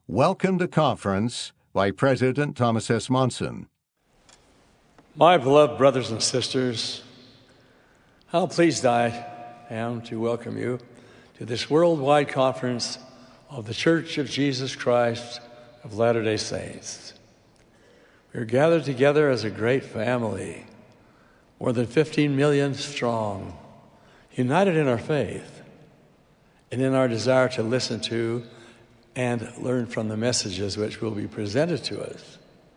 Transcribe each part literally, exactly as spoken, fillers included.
Welcome to Conference by President Thomas S. Monson. My beloved brothers and sisters, how pleased I am to welcome you to this worldwide conference of the Church of Jesus Christ of Latter-day Saints. We are gathered together as a great family, more than fifteen million strong, united in our faith and in our desire to listen to and learn from the messages which will be presented to us.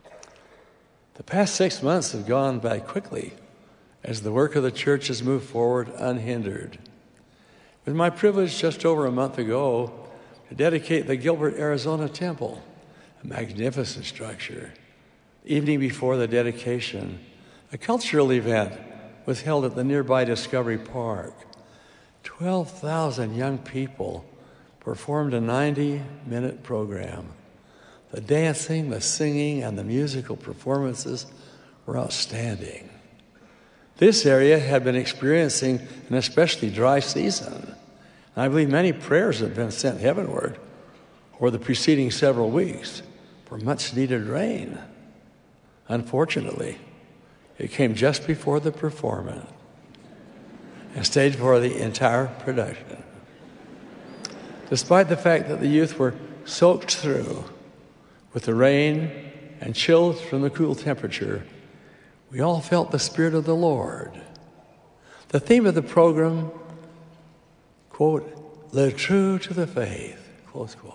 The past six months have gone by quickly as the work of the church has moved forward unhindered. It was my privilege just over a month ago to dedicate the Gilbert, Arizona Temple, a magnificent structure. The evening before the dedication, a cultural event was held at the nearby Discovery Park. twelve thousand young people performed a ninety-minute program. The dancing, the singing, and the musical performances were outstanding. This area had been experiencing an especially dry season. And I believe many prayers have been sent heavenward over the preceding several weeks for much-needed rain. Unfortunately, it came just before the performance and stayed for the entire production. Despite the fact that the youth were soaked through with the rain and chilled from the cool temperature, we all felt the Spirit of the Lord. The theme of the program, quote, live true to the faith, close quote.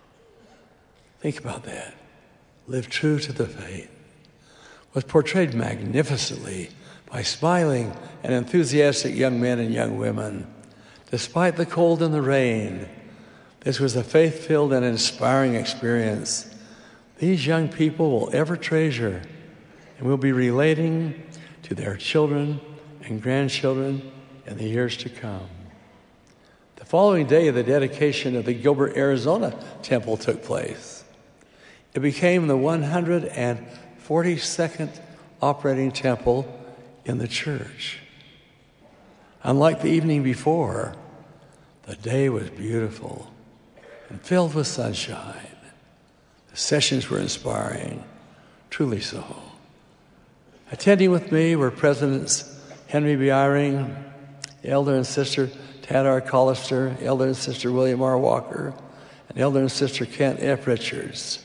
Think about that. Live true to the faith was portrayed magnificently by smiling and enthusiastic young men and young women. Despite the cold and the rain, this was a faith-filled and inspiring experience these young people will ever treasure and will be relating to their children and grandchildren in the years to come. The following day, the dedication of the Gilbert, Arizona Temple took place. It became the one hundred forty-second operating temple in the church. Unlike the evening before, the day was beautiful and filled with sunshine. The sessions were inspiring, truly so. Attending with me were Presidents Henry B. Eyring, Elder and Sister Tad R. Collister, Elder and Sister William R. Walker, and Elder and Sister Kent F. Richards.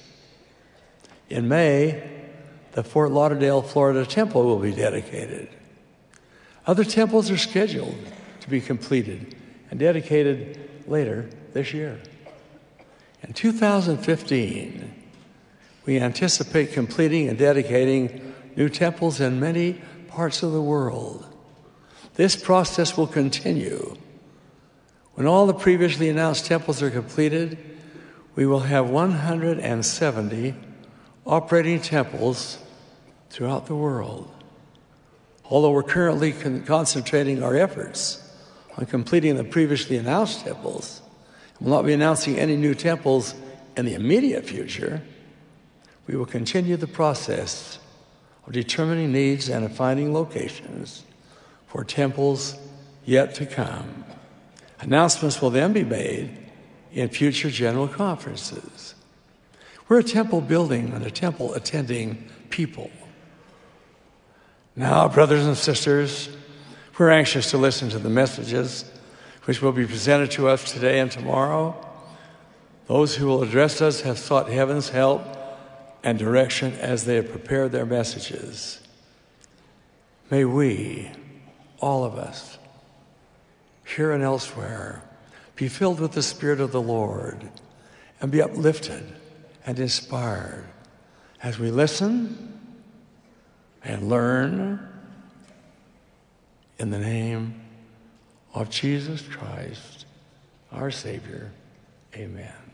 In May, the Fort Lauderdale, Florida Temple will be dedicated. Other temples are scheduled to be completed and dedicated later this year. In two thousand fifteen, we anticipate completing and dedicating new temples in many parts of the world. This process will continue. When all the previously announced temples are completed, we will have one hundred seventy operating temples throughout the world. Although we're currently con- concentrating our efforts on completing the previously announced temples, and will not be announcing any new temples in the immediate future, we will continue the process of determining needs and of finding locations for temples yet to come. Announcements will then be made in future general conferences. We're a temple building and a temple attending people. Now, brothers and sisters, we're anxious to listen to the messages which will be presented to us today and tomorrow. Those who will address us have sought heaven's help and direction as they have prepared their messages. May we, all of us, here and elsewhere, be filled with the Spirit of the Lord and be uplifted and inspired as we listen and learn in the name of Jesus Christ, our Savior. Amen.